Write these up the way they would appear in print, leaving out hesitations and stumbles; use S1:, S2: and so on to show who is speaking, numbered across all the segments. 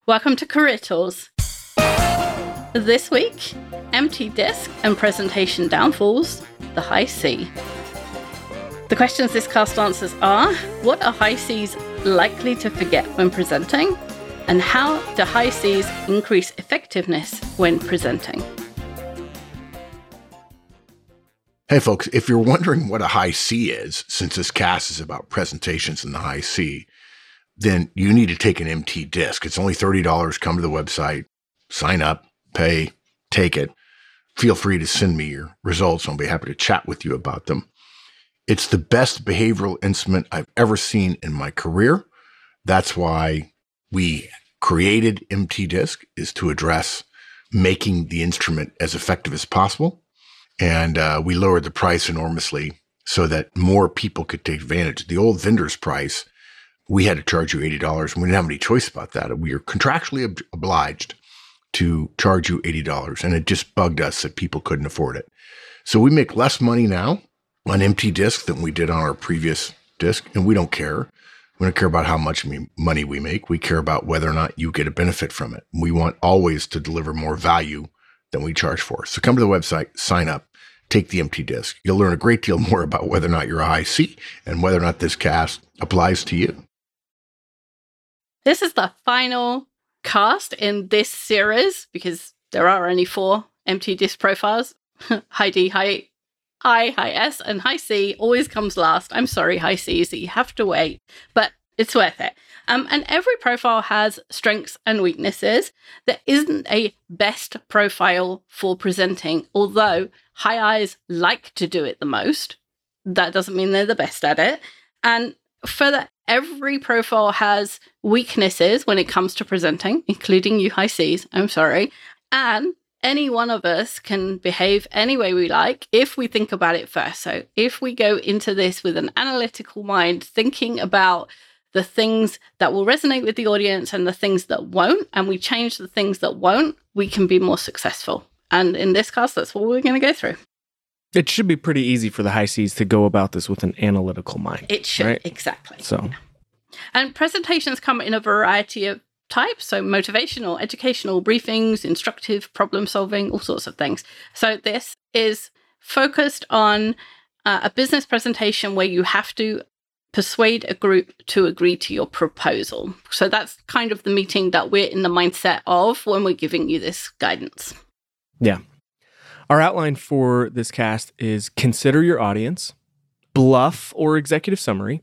S1: Welcome to Career Tools. This week, empty disk and presentation downfalls, the high C. The questions this cast answers are, what are high Cs likely to forget when presenting? And how do high Cs increase effectiveness when presenting?
S2: Hey folks, if you're wondering what a high C is, since this cast is about presentations in the high C, then you need to take an empty disk. It's only $30. Come to the website, sign up, pay, take it. Feel free to send me your results. I'll be happy to chat with you about them. It's the best behavioral instrument I've ever seen in my career. That's why we created empty disk, is to address making the instrument as effective as possible. And we lowered the price enormously so that more people could take advantage. The old vendor's price, we had to charge you $80, and we didn't have any choice about that. We are contractually obliged to charge you $80, and it just bugged us that people couldn't afford it. So we make less money now on empty disk than we did on our previous disk, and we don't care. We don't care about how much money we make. We care about whether or not you get a benefit from it. We want always to deliver more value than we charge for. So come to the website, sign up, take the empty disk. You'll learn a great deal more about whether or not you're a high C and whether or not this cast applies to you.
S1: This is the final cast in this series because there are only 4 empty disk profiles. High D, high S, and high C always comes last. I'm sorry, high C, so you have to wait, but it's worth it. And every profile has strengths and weaknesses. There isn't a best profile for presenting, although high Is like to do it the most. That doesn't mean they're the best at it. And further, every profile has weaknesses when it comes to presenting, including you high Cs, I'm sorry. And any one of us can behave any way we like if we think about it first. So if we go into this with an analytical mind, thinking about the things that will resonate with the audience and the things that won't, and we change the things that won't, we can be more successful. And in this cast, that's what we're going to go through.
S3: It should be pretty easy for the high Cs to go about this with an analytical mind.
S1: It should,
S3: right?
S1: Exactly.
S3: So,
S1: and presentations come in a variety of types, so motivational, educational, briefings, instructive, problem solving, all sorts of things. So this is focused on a business presentation where you have to persuade a group to agree to your proposal. So that's kind of the meeting that we're in the mindset of when we're giving you this guidance.
S3: Yeah. Our outline for this cast is consider your audience, bluff or executive summary,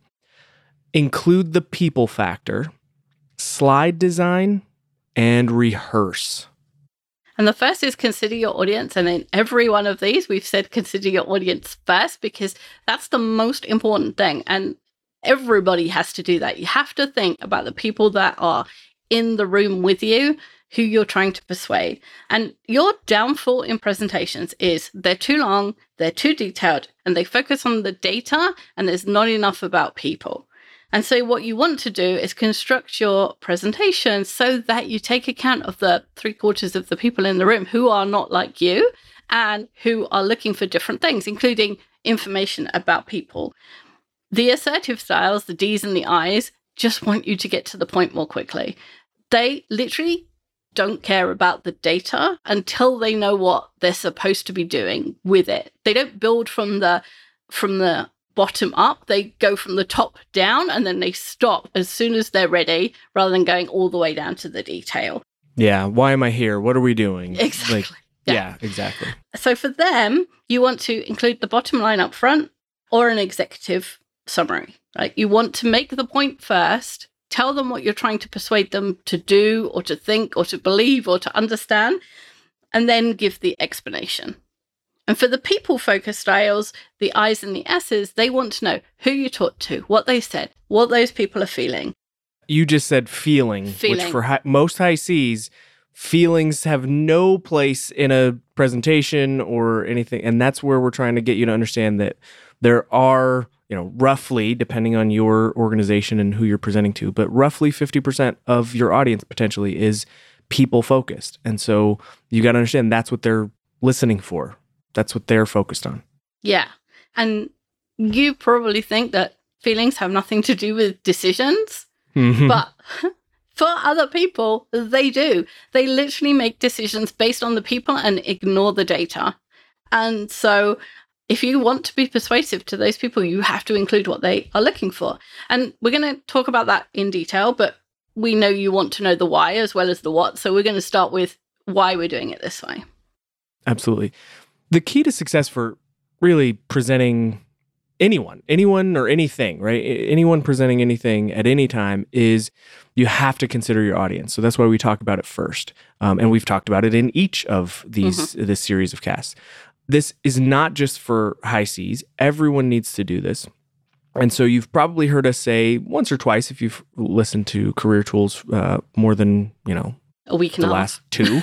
S3: include the people factor, slide design, and rehearse.
S1: And the first is consider your audience. And in every one of these, we've said consider your audience first because that's the most important thing. And everybody has to do that. You have to think about the people that are in the room with you, who you're trying to persuade. And your downfall in presentations is they're too long, they're too detailed, and they focus on the data, and there's not enough about people. And so what you want to do is construct your presentation so that you take account of the 3/4 of the people in the room who are not like you and who are looking for different things, including information about people. The assertive styles, the Ds and the Is, just want you to get to the point more quickly. They literally don't care about the data until they know what they're supposed to be doing with it. They don't build from the bottom up. They go from the top down and then they stop as soon as they're ready rather than going all the way down to the detail.
S3: Yeah. Why am I here? What are we doing?
S1: Exactly.
S3: Yeah, exactly.
S1: So for them, you want to include the bottom line up front or an executive summary, right? You want to make the point first, tell them what you're trying to persuade them to do or to think or to believe or to understand, and then give the explanation. And for the people-focused styles, the Is and the S's, they want to know who you talked to, what they said, what those people are feeling.
S3: You just said feeling. Which for most high Cs, feelings have no place in a presentation or anything. And that's where we're trying to get you to understand that there are, roughly, depending on your organization and who you're presenting to, but roughly 50% of your audience potentially is people-focused. And so you got to understand that's what they're listening for. That's what they're focused on.
S1: Yeah. And you probably think that feelings have nothing to do with decisions, but For other people, they do. They literally make decisions based on the people and ignore the data. And so if you want to be persuasive to those people, you have to include what they are looking for. And we're going to talk about that in detail, but we know you want to know the why as well as the what. So we're going to start with why we're doing it this way.
S3: Absolutely. The key to success for really presenting anyone or anything, right? Anyone presenting anything at any time is you have to consider your audience. So that's why we talk about it first. And we've talked about it in each of these this series of casts. This is not just for high Cs. Everyone needs to do this. And so you've probably heard us say once or twice, if you've listened to Career Tools more than,
S1: a week and
S3: the last two,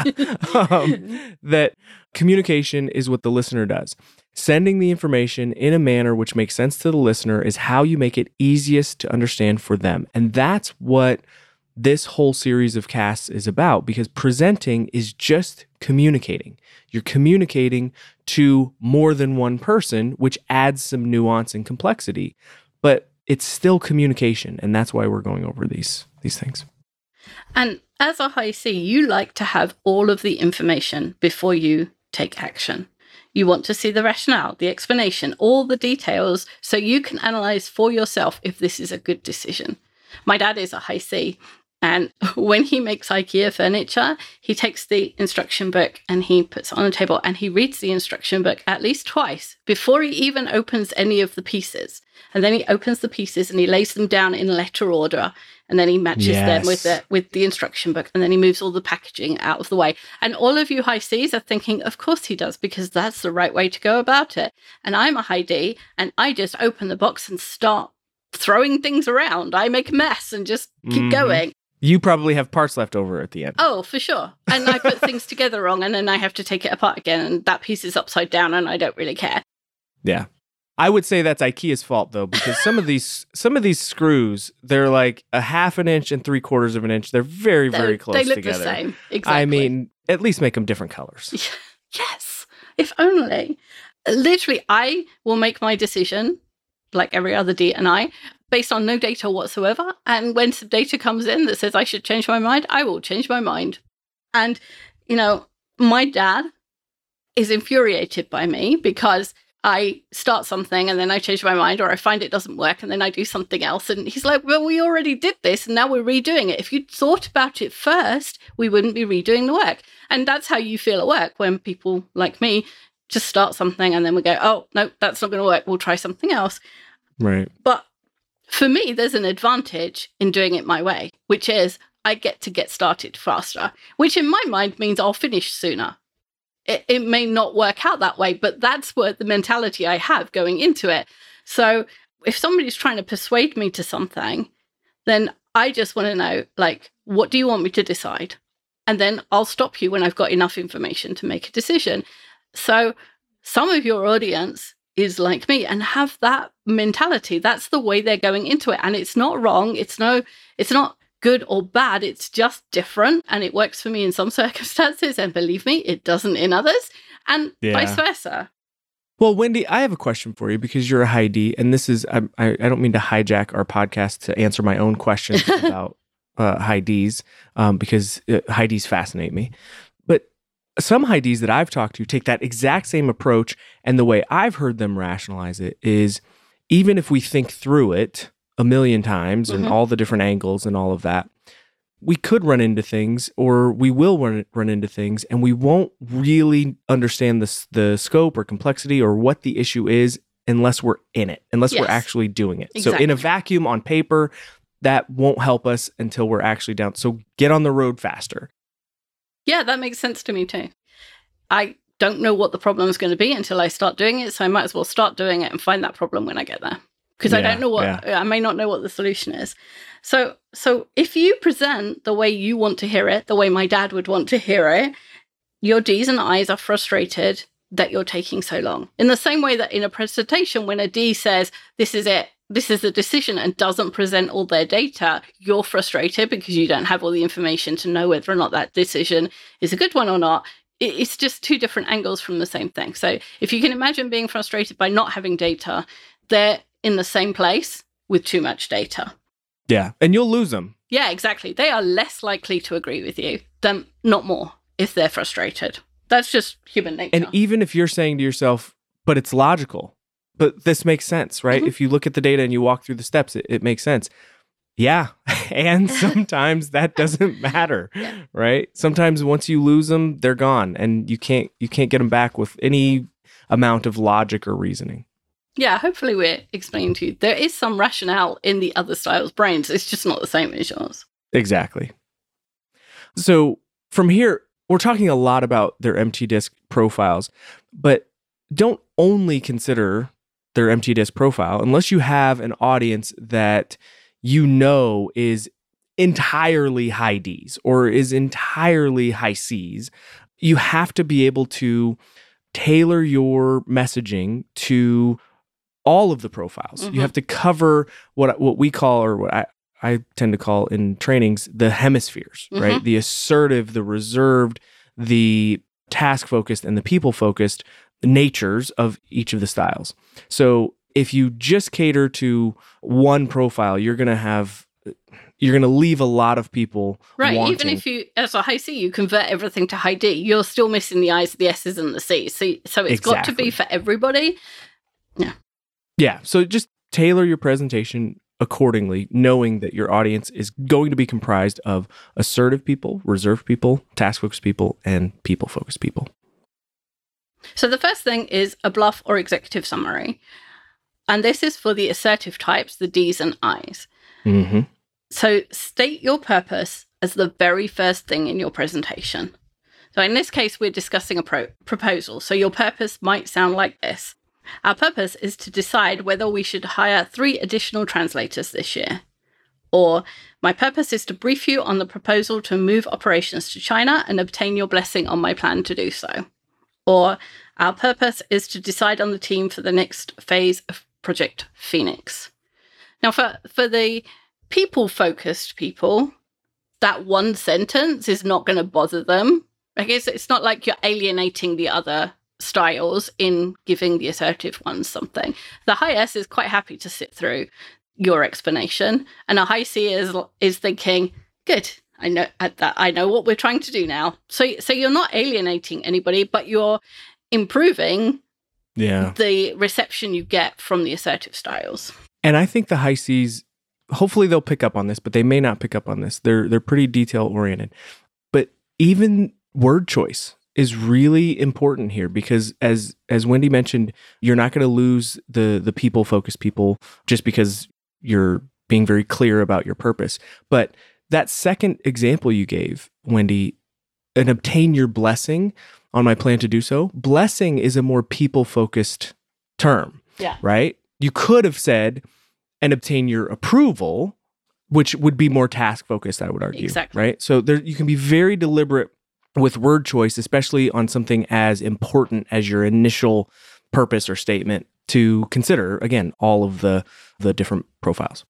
S3: that communication is what the listener does. Sending the information in a manner which makes sense to the listener is how you make it easiest to understand for them. And that's what this whole series of casts is about, because presenting is just communicating. You're communicating to more than one person, which adds some nuance and complexity, but it's still communication. And that's why we're going over these things.
S1: And as a high C, you like to have all of the information before you take action. You want to see the rationale, the explanation, all the details, so you can analyze for yourself if this is a good decision. My dad is a high C, and when he makes IKEA furniture, he takes the instruction book and he puts it on the table and he reads the instruction book at least twice before he even opens any of the pieces. And then he opens the pieces and he lays them down in letter order. And then he matches them with the instruction book. And then he moves all the packaging out of the way. And all of you high Cs are thinking, of course he does, because that's the right way to go about it. And I'm a high D, and I just open the box and start throwing things around. I make a mess and just keep going.
S3: You probably have parts left over at the end.
S1: Oh, for sure. And I put things together wrong, and then I have to take it apart again, and that piece is upside down, and I don't really care.
S3: Yeah. I would say that's IKEA's fault, though, because some of these screws, they're like 1/2 inch and 3/4 of an inch. They're very, very close together.
S1: They look the same. Exactly.
S3: I mean, at least make them different colors.
S1: Yes. If only. Literally, I will make my decision, like every other D and I, based on no data whatsoever. And when some data comes in that says I should change my mind, I will change my mind. And, my dad is infuriated by me because I start something and then I change my mind, or I find it doesn't work and then I do something else. And he's like, well, we already did this and now we're redoing it. If you'd thought about it first, we wouldn't be redoing the work. And that's how you feel at work when people like me just start something and then we go, oh, no, that's not going to work. We'll try something else.
S3: Right.
S1: But for me, there's an advantage in doing it my way, which is I get to get started faster, which in my mind means I'll finish sooner. It may not work out that way, but that's what the mentality I have going into it. So if somebody's trying to persuade me to something, then I just want to know, like, what do you want me to decide? And then I'll stop you when I've got enough information to make a decision. So some of your audience is like me and have that mentality. That's the way they're going into it. And it's not wrong. It's not good or bad. It's just different. And it works for me in some circumstances. And believe me, it doesn't in others. And vice versa.
S3: Well, Wendy, I have a question for you because you're a high D. And this is, I don't mean to hijack our podcast to answer my own questions about high Ds because high Ds fascinate me. But some high Ds that I've talked to take that exact same approach. And the way I've heard them rationalize it is, even if we think through it a million times and all the different angles and all of that, we could run into things, or we will run into things, and we won't really understand the scope or complexity or what the issue is unless we're in it, unless we're actually doing it. Exactly. So in a vacuum on paper, that won't help us until we're actually down. So get on the road faster.
S1: Yeah, that makes sense to me too. I don't know what the problem is going to be until I start doing it, so I might as well start doing it and find that problem when I get there. Because I don't know I may not know what the solution is. So if you present the way you want to hear it, the way my dad would want to hear it, your Ds and Is are frustrated that you're taking so long. In the same way that in a presentation, when a D says, this is it, this is the decision, and doesn't present all their data, you're frustrated because you don't have all the information to know whether or not that decision is a good one or not. It's just two different angles from the same thing. So if you can imagine being frustrated by not having data, they're in the same place with too much data.
S3: Yeah. And you'll lose them.
S1: Yeah, exactly. They are less likely to agree with you than not more if they're frustrated. That's just human nature.
S3: And even if you're saying to yourself, but it's logical, but this makes sense, right? Mm-hmm. If you look at the data and you walk through the steps, it makes sense. Yeah. And sometimes that doesn't matter, right? Sometimes once you lose them, they're gone and you can't get them back with any amount of logic or reasoning.
S1: Yeah, hopefully we're explaining to you there is some rationale in the other style's brains. It's just not the same as yours.
S3: Exactly. So from here, we're talking a lot about their empty disk profiles, but don't only consider their empty disk profile unless you have an audience that you know is entirely high Ds or is entirely high Cs. You have to be able to tailor your messaging to all of the profiles. Mm-hmm. You have to cover what we call, or what I tend to call in trainings, the hemispheres, mm-hmm. right? The assertive, the reserved, the task-focused, and the people-focused natures of each of the styles. So if you just cater to one profile, you're going to leave a lot of people wanting.
S1: Even if you, as a high C, you convert everything to high D, you're still missing the I's, the S's, and the C's. So it's got to be for everybody.
S3: Yeah, so just tailor your presentation accordingly, knowing that your audience is going to be comprised of assertive people, reserved people, task-focused people, and people-focused people.
S1: So the first thing is a bluff or executive summary. And this is for the assertive types, the D's and I's.
S3: Mm-hmm.
S1: So state your purpose as the very first thing in your presentation. So in this case, we're discussing a proposal. So your purpose might sound like this. Our purpose is to decide whether we should hire 3 additional translators this year. Or, my purpose is to brief you on the proposal to move operations to China and obtain your blessing on my plan to do so. Or, our purpose is to decide on the team for the next phase of Project Phoenix. Now, for the people-focused people, that one sentence is not going to bother them. I guess it's not like you're alienating the other styles in giving the assertive ones something. The high S is quite happy to sit through your explanation, and a high C is thinking, good, I know what we're trying to do now. So you're not alienating anybody, but you're improving the reception you get from the assertive styles.
S3: And I think the high Cs, hopefully they'll pick up on this, but they may not pick up on this. They're pretty detail oriented. But even word choice is really important here because as Wendy mentioned, you're not going to lose the people-focused people just because you're being very clear about your purpose. But that second example you gave, Wendy, and obtain your blessing on my plan to do so, blessing is a more people-focused term, right? You could have said, and obtain your approval, which would be more task-focused, I would argue,
S1: exactly.
S3: Right? So you can be very deliberate with word choice, especially on something as important as your initial purpose or statement, to consider, again, all of the different profiles.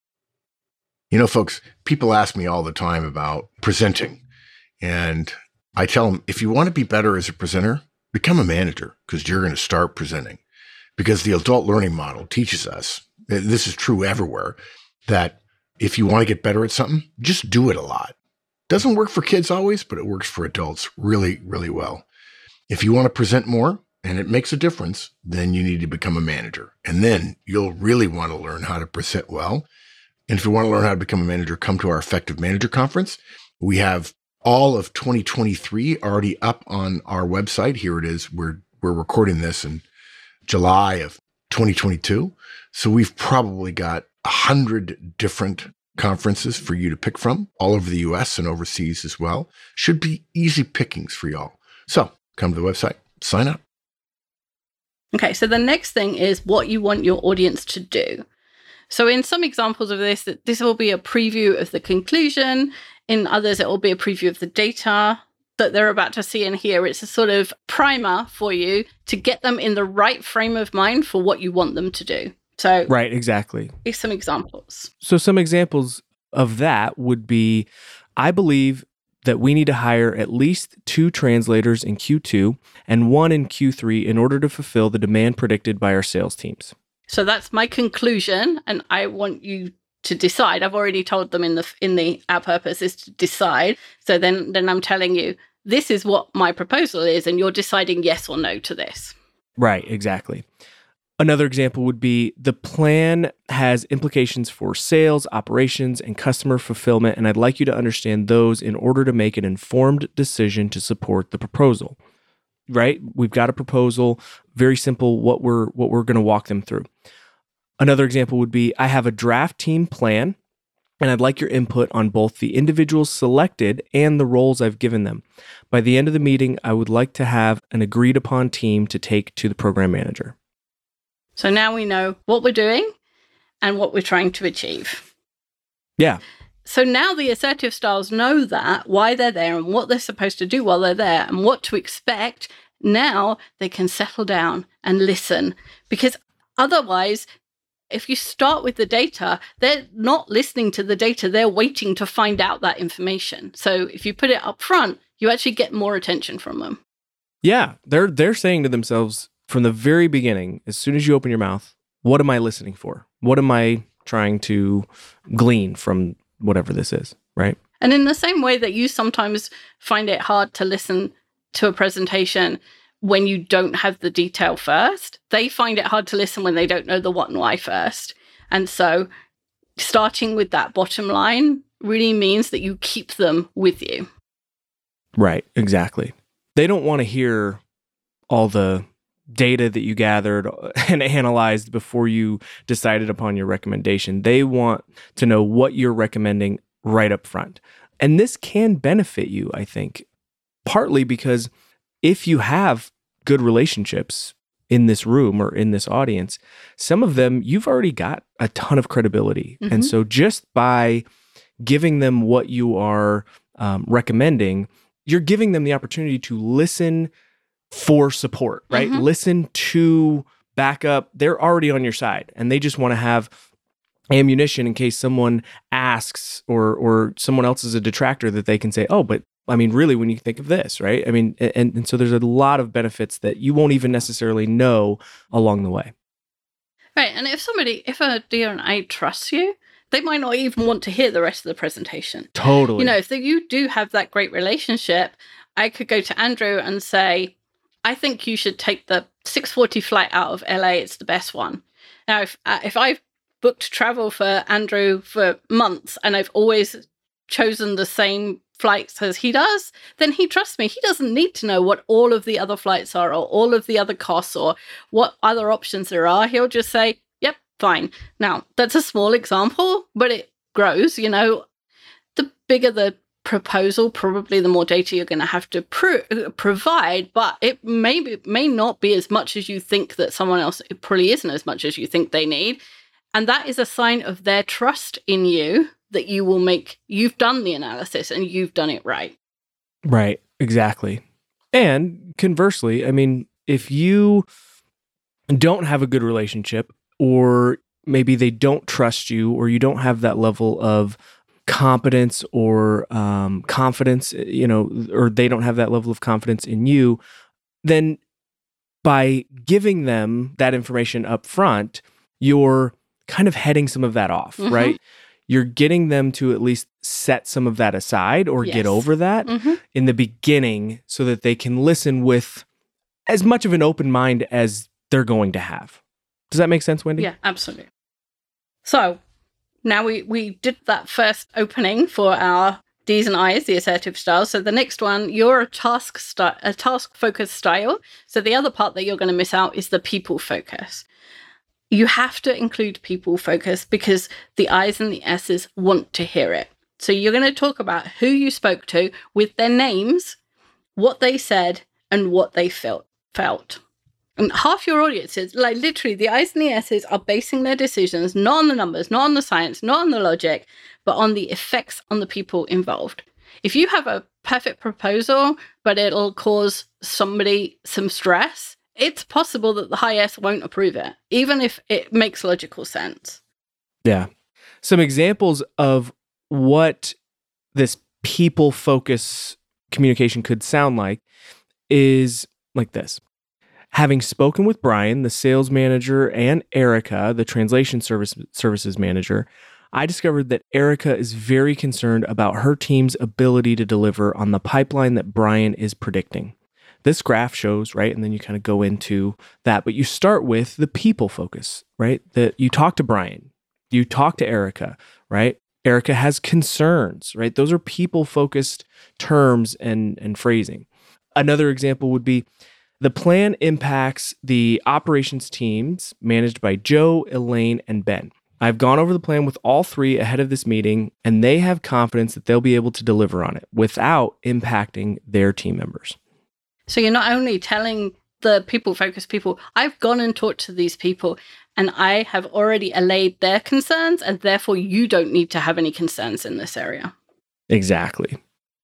S2: You know, folks, people ask me all the time about presenting. And I tell them, if you want to be better as a presenter, become a manager because you're going to start presenting. Because the adult learning model teaches us, this is true everywhere, that if you want to get better at something, just do it a lot. Doesn't work for kids always, but it works for adults really, really well. If you want to present more and it makes a difference, then you need to become a manager. And then you'll really want to learn how to present well. And if you want to learn how to become a manager, come to our Effective Manager Conference. We have all of 2023 already up on our website. Here it is. We're recording this in July of 2022. So we've probably got 100 different conferences for you to pick from all over the US and overseas as well. Should be easy pickings for y'all. So come to the website, sign up.
S1: Okay, so the next thing is what you want your audience to do. So in some examples of this will be a preview of the conclusion. In others, it will be a preview of the data that they're about to see and hear. It's a sort of primer for you to get them in the right frame of mind for what you want them to do. So
S3: right, exactly.
S1: Here's some examples.
S3: So some examples of that would be, I believe that we need to hire at least 2 translators in Q2 and 1 in Q3 in order to fulfill the demand predicted by our sales teams.
S1: So that's my conclusion, and I want you to decide. I've already told them in the our purpose is to decide. So then I'm telling you, this is what my proposal is, and you're deciding yes or no to this.
S3: Right, exactly. Another example would be the plan has implications for sales, operations, and customer fulfillment, and I'd like you to understand those in order to make an informed decision to support the proposal. Right? We've got a proposal, very simple, what we're going to walk them through. Another example would be, I have a draft team plan, and I'd like your input on both the individuals selected and the roles I've given them. By the end of the meeting, I would like to have an agreed upon team to take to the program manager.
S1: So now we know what we're doing and what we're trying to achieve.
S3: Yeah.
S1: So now the assertive styles know that, why they're there and what they're supposed to do while they're there and what to expect. Now they can settle down and listen, because otherwise, if you start with the data, they're not listening to the data. They're waiting to find out that information. So if you put it up front, you actually get more attention from them.
S3: Yeah, they're saying to themselves from the very beginning, as soon as you open your mouth, what am I listening for? What am I trying to glean from whatever this is, right?
S1: And in the same way that you sometimes find it hard to listen to a presentation when you don't have the detail first, they find it hard to listen when they don't know the what and why first. And so starting with that bottom line really means that you keep them with you.
S3: Right, exactly. They don't want to hear all the data that you gathered and analyzed before you decided upon your recommendation. They want to know what you're recommending right up front. And this can benefit you, I think, partly because if you have good relationships in this room or in this audience, some of them you've already got a ton of credibility. Mm-hmm. And so just by giving them what you are recommending, you're giving them the opportunity to listen for support, right? Mm-hmm. Listen to back up. They're already on your side and they just want to have ammunition in case someone asks or someone else is a detractor that they can say, oh, but I mean, really, when you think of this, right? I mean, and so there's a lot of benefits that you won't even necessarily know along the way.
S1: Right. And if a D&I trusts you, they might not even want to hear the rest of the presentation.
S3: Totally.
S1: You know, if you do have that great relationship, I could go to Andrew and say, I think you should take the 6:40 flight out of LA. It's the best one. Now, if I've booked travel for Andrew for months and I've always chosen the same flights as he does, then he trusts me. He doesn't need to know what all of the other flights are or all of the other costs or what other options there are. He'll just say, yep, fine. Now, that's a small example, but it grows. You know, the bigger the proposal, probably the more data you're going to have to provide, but it may not be as much as you think that someone else, it probably isn't as much as you think they need. And that is a sign of their trust in you that you've done the analysis and you've done it right.
S3: Right, exactly. And conversely, I mean, if you don't have a good relationship or maybe they don't trust you or you don't have that level of competence or confidence, you know, or they don't have that level of confidence in you, then by giving them that information up front, you're kind of heading some of that off, mm-hmm. right? You're getting them to at least set some of that aside or get over that mm-hmm. in the beginning so that they can listen with as much of an open mind as they're going to have. Does that make sense, Wendy?
S1: Yeah, absolutely. So now we did that first opening for our D's and I's, the assertive style. So the next one, you're a task-focused style. So the other part that you're going to miss out is the people focus. You have to include people focus because the I's and the S's want to hear it. So you're going to talk about who you spoke to with their names, what they said, and what they felt. And half your audiences, like literally the I's and the S's are basing their decisions not on the numbers, not on the science, not on the logic, but on the effects on the people involved. If you have a perfect proposal, but it'll cause somebody some stress, it's possible that the high S won't approve it, even if it makes logical sense.
S3: Yeah. Some examples of what this people focus communication could sound like is like this. Having spoken with Brian, the sales manager, and Erica, the translation services manager, I discovered that Erica is very concerned about her team's ability to deliver on the pipeline that Brian is predicting. This graph shows, right? And then you kind of go into that, but you start with the people focus, right? That you talk to Brian, you talk to Erica, right? Erica has concerns, right? Those are people-focused terms and phrasing. Another example would be the plan impacts the operations teams managed by Joe, Elaine, and Ben. I've gone over the plan with all three ahead of this meeting, and they have confidence that they'll be able to deliver on it without impacting their team members.
S1: So you're not only telling the people-focused people, I've gone and talked to these people, and I have already allayed their concerns, and therefore you don't need to have any concerns in this area.
S3: Exactly.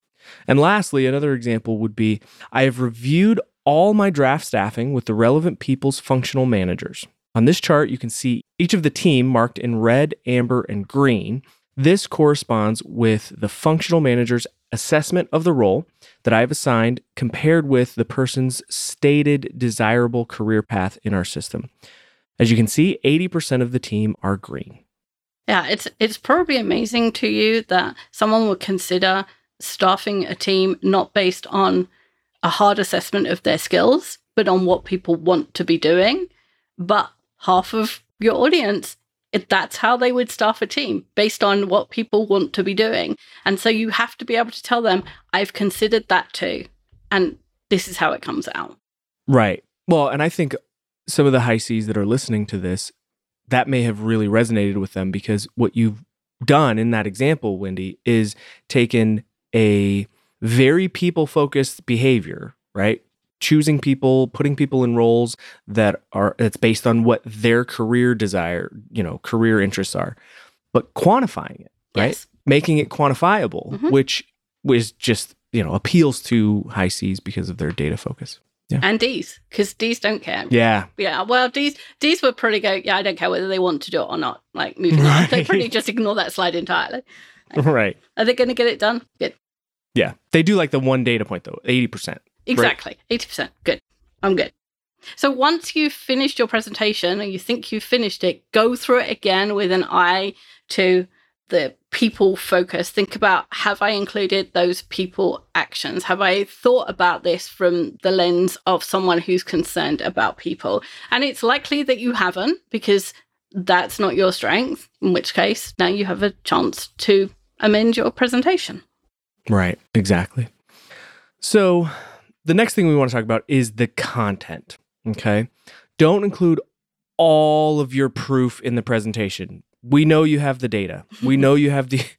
S3: And lastly, another example would be, I have reviewed all my draft staffing with the relevant people's functional managers. On this chart, you can see each of the team marked in red, amber, and green. This corresponds with the functional manager's assessment of the role that I've assigned compared with the person's stated desirable career path in our system. As you can see, 80% of the team are green.
S1: Yeah, it's probably amazing to you that someone would consider staffing a team not based on a hard assessment of their skills, but on what people want to be doing. But half of your audience, that's how they would staff a team, based on what people want to be doing. And so you have to be able to tell them, I've considered that too, and this is how it comes out.
S3: Right. Well, and I think some of the high Cs that are listening to this, that may have really resonated with them, because what you've done in that example, Wendy, is taken a very people-focused behavior, right? Choosing people, putting people in roles that's based on what their career desire, career interests are, but quantifying it, right?
S1: Yes.
S3: Making it quantifiable, which was just, appeals to high Cs because of their data focus. Yeah.
S1: And Ds, because Ds don't care.
S3: Yeah.
S1: Yeah. Well, Ds would probably go, yeah, I don't care whether they want to do it or not. Like, moving on. They probably just ignore that slide entirely.
S3: Right.
S1: Are they going to get it done? Good.
S3: Yeah. They do like the one data point, though, 80%.
S1: Exactly. Right? 80%. Good. I'm good. So once you've finished your presentation, or you think you've finished it, go through it again with an eye to the people focus. Think about, have I included those people actions? Have I thought about this from the lens of someone who's concerned about people? And it's likely that you haven't, because that's not your strength, in which case now you have a chance to amend your presentation.
S3: Right, exactly. So the next thing we want to talk about is the content, okay? Don't include all of your proof in the presentation. We know you have the data. We know you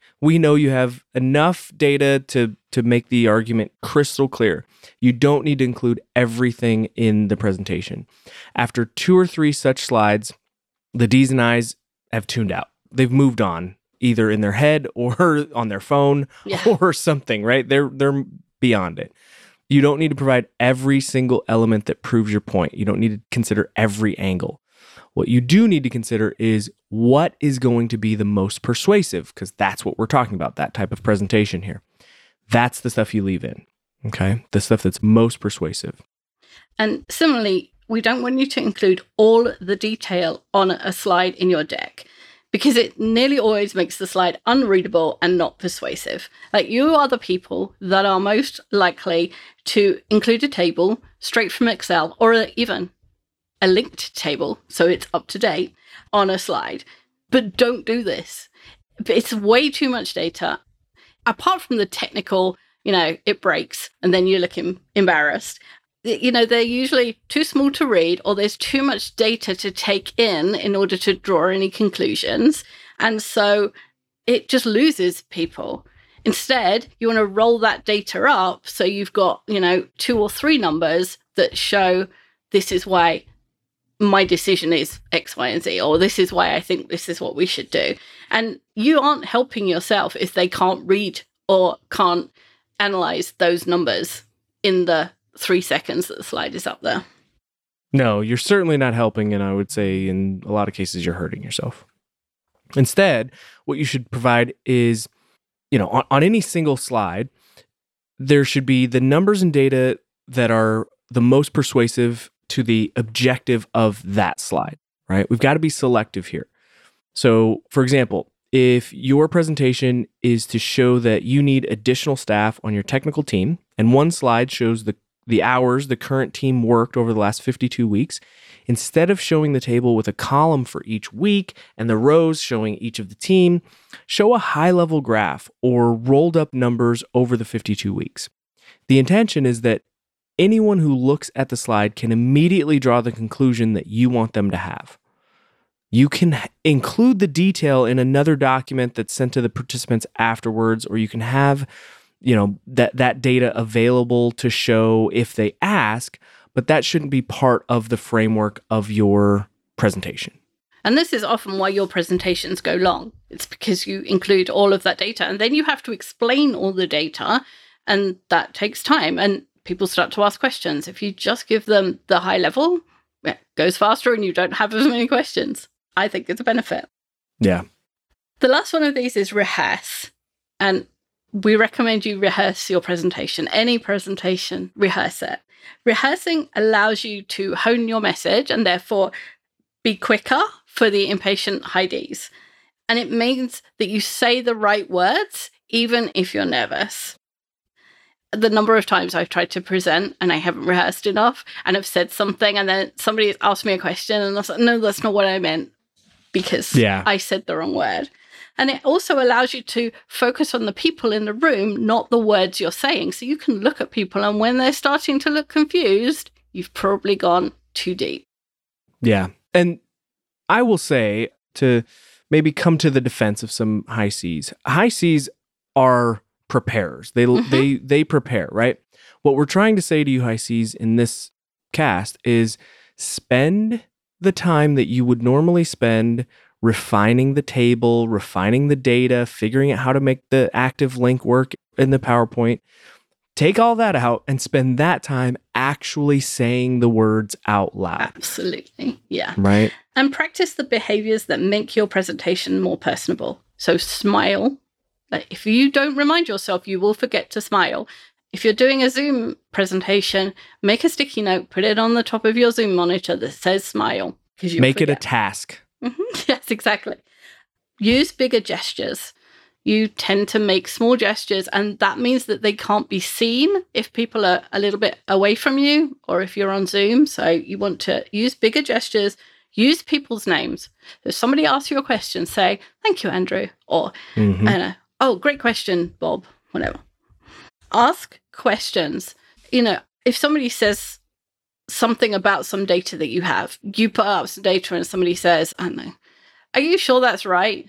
S3: have enough data to make the argument crystal clear. You don't need to include everything in the presentation. After 2 or 3 such slides, the Ds and Is have tuned out. They've moved on, either in their head or on their phone or something, right? They're beyond it. You don't need to provide every single element that proves your point. You don't need to consider every angle. What you do need to consider is what is going to be the most persuasive, because that's what we're talking about, that type of presentation here. That's the stuff you leave in, okay? The stuff that's most persuasive.
S1: And similarly, we don't want you to include all the detail on a slide in your deck, because it nearly always makes the slide unreadable and not persuasive. Like, you are the people that are most likely to include a table straight from Excel, or even a linked table, so it's up to date, on a slide. But don't do this. It's way too much data. Apart from the technical, it breaks and then you're looking embarrassed. They're usually too small to read, or there's too much data to take in order to draw any conclusions. And so it just loses people. Instead, you want to roll that data up so you've got, 2 or 3 numbers that show this is why my decision is X, Y, and Z, or this is why I think this is what we should do. And you aren't helping yourself if they can't read or can't analyze those numbers in the 3 seconds that the slide is up there.
S3: No, you're certainly not helping, and I would say in a lot of cases you're hurting yourself. Instead, what you should provide is, on any single slide, there should be the numbers and data that are the most persuasive to the objective of that slide, right? We've got to be selective here. So, for example, if your presentation is to show that you need additional staff on your technical team, and one slide shows the hours the current team worked over the last 52 weeks, instead of showing the table with a column for each week and the rows showing each of the team, show a high-level graph or rolled up numbers over the 52 weeks. The intention is that anyone who looks at the slide can immediately draw the conclusion that you want them to have. You can include the detail in another document that's sent to the participants afterwards, or you can have, that data available to show if they ask, but that shouldn't be part of the framework of your presentation.
S1: And this is often why your presentations go long. It's because you include all of that data, and then you have to explain all the data, and that takes time, and people start to ask questions. If you just give them the high level, it goes faster and you don't have as many questions. I think it's a benefit.
S3: Yeah.
S1: The last one of these is rehearse. And we recommend you rehearse your presentation. Any presentation, rehearse it. Rehearsing allows you to hone your message and therefore be quicker for the impatient high Ds. And it means that you say the right words, even if you're nervous. The number of times I've tried to present and I haven't rehearsed enough and I've said something and then somebody asked me a question and I was like, no, that's not what I meant, because I said the wrong word. And it also allows you to focus on the people in the room, not the words you're saying. So you can look at people, and when they're starting to look confused, you've probably gone too deep.
S3: Yeah. And I will say, to maybe come to the defense of some high Cs, high Cs are preparers. They prepare, right? What we're trying to say to you high Cs in this cast is spend the time that you would normally spend refining the table, refining the data, figuring out how to make the active link work in the PowerPoint. Take all that out and spend that time actually saying the words out loud.
S1: Absolutely. Yeah.
S3: Right.
S1: And practice the behaviors that make your presentation more personable. So smile. Like, if you don't remind yourself, you will forget to smile. If you're doing a Zoom presentation, make a sticky note, put it on the top of your Zoom monitor that says smile.
S3: Make it a task.
S1: Mm-hmm. Yes, exactly. Use bigger gestures. You tend to make small gestures, and that means that they can't be seen if people are a little bit away from you or if you're on Zoom. So you want to use bigger gestures, use people's names. If somebody asks you a question, say, thank you, Andrew, or, oh, great question, Bob, whatever. Ask questions. If somebody says something about some data that you have, you put up some data and somebody says, I don't know, are you sure that's right?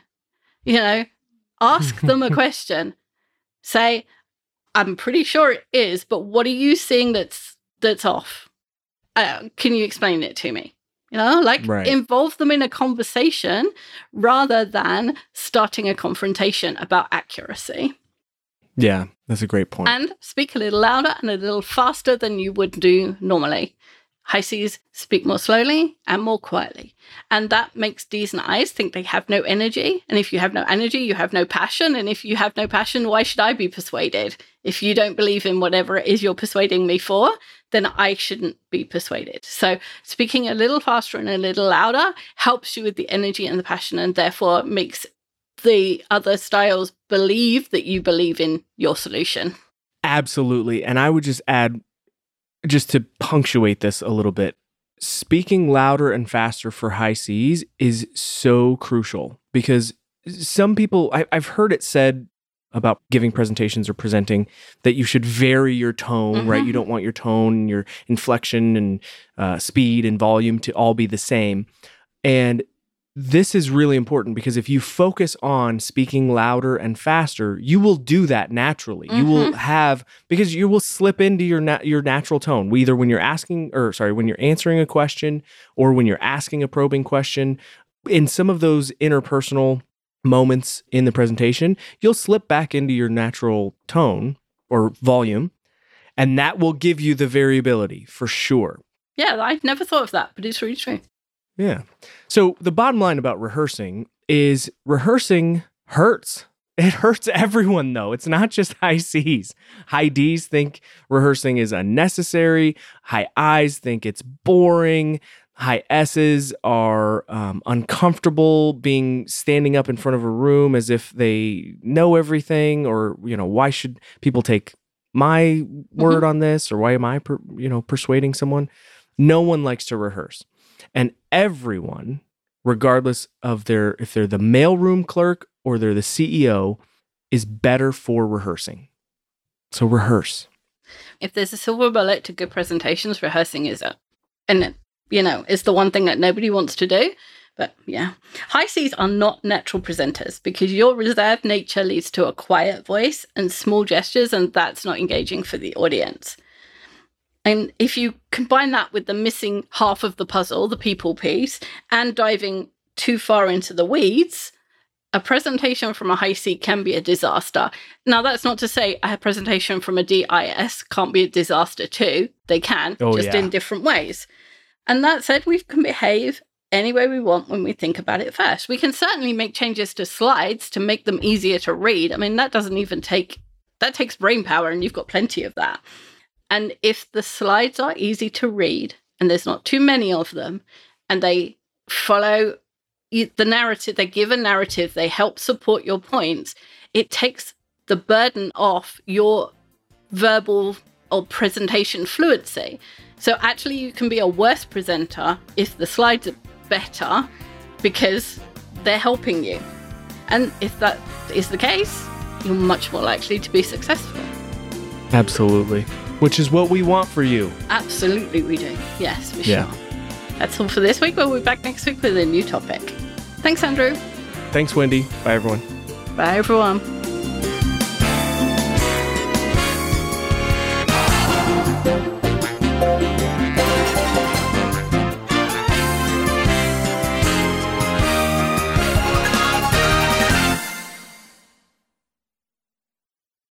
S1: Ask them a question. Say, I'm pretty sure it is, but what are you seeing that's off? Can you explain it to me? Involve them in a conversation rather than starting a confrontation about accuracy.
S3: Yeah, that's a great point.
S1: And speak a little louder and a little faster than you would do normally. High Cs speak more slowly and more quietly. And that makes Ds and Is think they have no energy. And if you have no energy, you have no passion. And if you have no passion, why should I be persuaded? If you don't believe in whatever it is you're persuading me for, then I shouldn't be persuaded. So speaking a little faster and a little louder helps you with the energy and the passion, and therefore makes the other styles believe that you believe in your solution.
S3: Absolutely. And I would just add, just to punctuate this a little bit, speaking louder and faster for high Cs is so crucial, because some people, I've heard it said about giving presentations or presenting that you should vary your tone, right? You don't want your tone, your inflection and speed and volume to all be the same. And this is really important, because if you focus on speaking louder and faster, you will do that naturally. You will have, because you will slip into your natural tone, either when you're when you're answering a question or when you're asking a probing question. In some of those interpersonal moments in the presentation, you'll slip back into your natural tone or volume, and that will give you the variability for sure.
S1: Yeah, I've never thought of that, but it's really true.
S3: Yeah. So the bottom line about rehearsing is rehearsing hurts. It hurts everyone, though. It's not just high Cs. High Ds think rehearsing is unnecessary. High Is think it's boring. high S's are uncomfortable standing up in front of a room as if they know everything, or, why should people take my word on this, or why am I, persuading someone? No one likes to rehearse. And everyone, regardless of if they're the mailroom clerk or they're the CEO, is better for rehearsing. So rehearse.
S1: If there's a silver bullet to good presentations, rehearsing is it. And, it's the one thing that nobody wants to do. But yeah, high Cs are not natural presenters because your reserved nature leads to a quiet voice and small gestures, and that's not engaging for the audience. And if you combine that with the missing half of the puzzle, the people piece, and diving too far into the weeds, a presentation from a high C can be a disaster. Now, that's not to say a presentation from a DIS can't be a disaster too. They can, in different ways. And that said, we can behave any way we want when we think about it first. We can certainly make changes to slides to make them easier to read. I mean, that takes brain power, and you've got plenty of that. And if the slides are easy to read, and there's not too many of them, and they follow the narrative, they give a narrative, they help support your points, it takes the burden off your verbal or presentation fluency. So actually you can be a worse presenter if the slides are better because they're helping you. And if that is the case, you're much more likely to be successful.
S3: Absolutely. Which is what we want for you.
S1: Absolutely we do. Yes, for sure. That's all for this week. We'll be back next week with a new topic. Thanks, Andrew.
S3: Thanks, Wendy. Bye, everyone.
S1: Bye, everyone.